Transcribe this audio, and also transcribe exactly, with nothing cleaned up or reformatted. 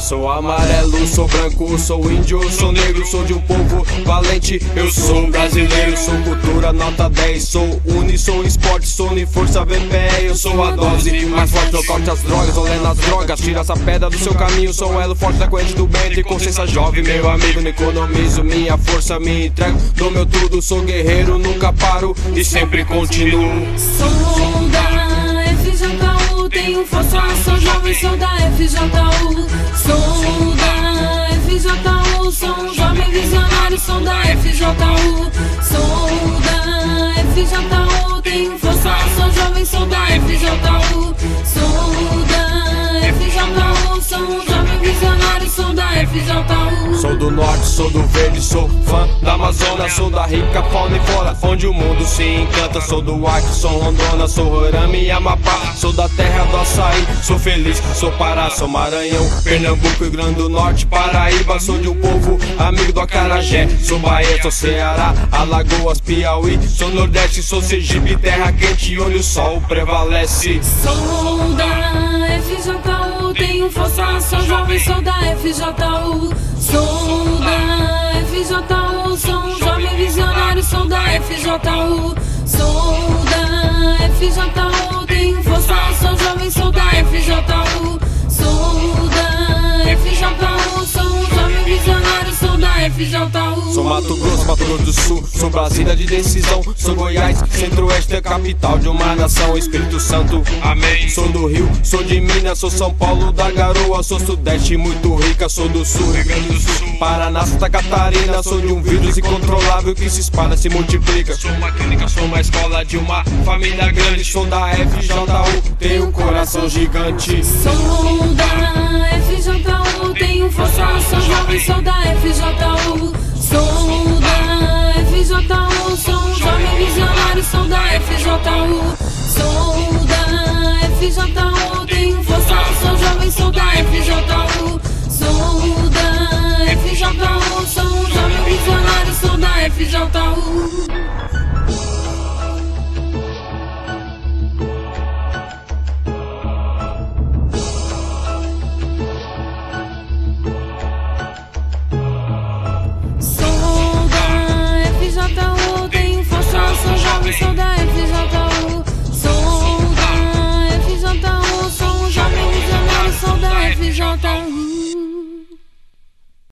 Sou amarelo, sou branco, sou índio, sou negro, sou de um povo valente. Eu sou brasileiro, sou cultura nota dez. Sou uni, sou esporte, sou uni, força V P E. Eu sou a dose mais forte, eu corte as drogas, olhando as drogas. Tira essa pedra do seu caminho, sou o elo forte da corrente do bem. Tem consciência jovem, meu amigo, não economizo minha força, me entrego, dou meu tudo. Sou guerreiro, nunca paro e sempre continuo. Sou da F J U, tenho força, sou jovem, sou da F J U. Sou da F J U, sou um jovem visionário, sou da F J U. Sou da F J U, tenho força, sou jovem, sou da F J U. Sou da F J U, sou um jovem visionário, sou da F J U. Sou do norte, sou do verde, sou fã da Amazônia. Sou da rica fauna e flora, onde o mundo se encanta. Sou do Acre, sou Rondônia, sou Roraima e Amapá. Sou da terra do açaí, sou feliz, sou Pará. Sou Maranhão, Pernambuco, Rio Grande do Norte, Paraíba. Sou de um povo amigo do acarajé. Sou Bahia, sou Ceará, Alagoas, Piauí. Sou Nordeste, sou Sergipe, terra quente onde o sol prevalece. Sou da F J U, tenho força, sou jovem, sou da F J U. Sou da F J U, sou um jovem visionário, sou da F J U. Sou da F J U, tenho força, sou jovem, sou da F J U. Sou da F J U, sou um jovem visionário, sou da F J U. Sou Mato Grosso, Mato Grosso do Sul, sou Brasília de decisão. Sou Goiás, Centro-Oeste, é capital de uma nação. Espírito Santo, amém. Sou do Rio, sou de Minas, sou São Paulo da Garoa. Sou Sudeste, muito rica, sou do Sul, Rio Grande do Sul, Paraná, Santa Catarina. Sou de um vírus incontrolável que se espalha, se multiplica. Sou uma clínica, sou uma escola de uma família grande. Sou da F J U, tenho um coração gigante. Sou da F J U, tenho força, sou jovem, sou da F J U. Sou da F J U, sou um jovem visionário, sou da F J U. Sou da F J U, tenho força, sou jovem, sou da F J U. Sou da F J U, sou um jovem visionário, sou da F J U.